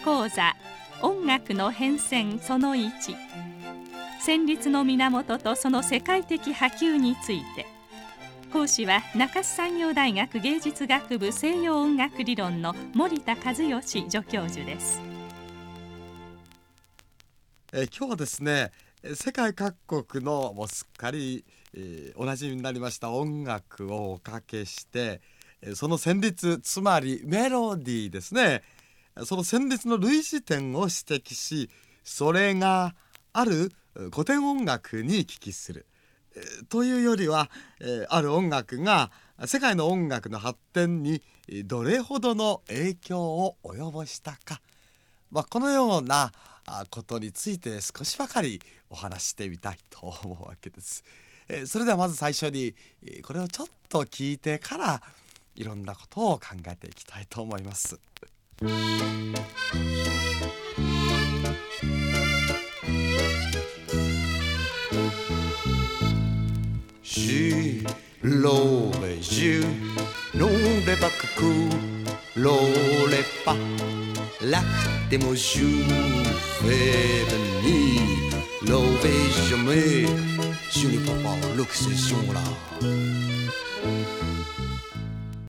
講座音楽の変遷その1、旋律の源とその世界的波及について。講師は中須産業大学芸術学部西洋音楽理論の森田和義助教授です。 今日はですね、世界各国のもうすっかり、おなじみになりました音楽をおかけして、その旋律、つまりメロディーですね、その旋律の類似点を指摘し、それがある古典音楽に帰帰するというよりは、ある音楽が世界の音楽の発展にどれほどの影響を及ぼしたか、このようなことについて少しばかりお話してみたいと思うわけです。それではまず最初にこれをちょっと聞いてからいろんなことを考えていきたいと思います。 J'ai l'aurais je n'aurais pas que l'aurais pas l'acte mo jou fait venir l'aurais jamais je n'ai pas l'occasion là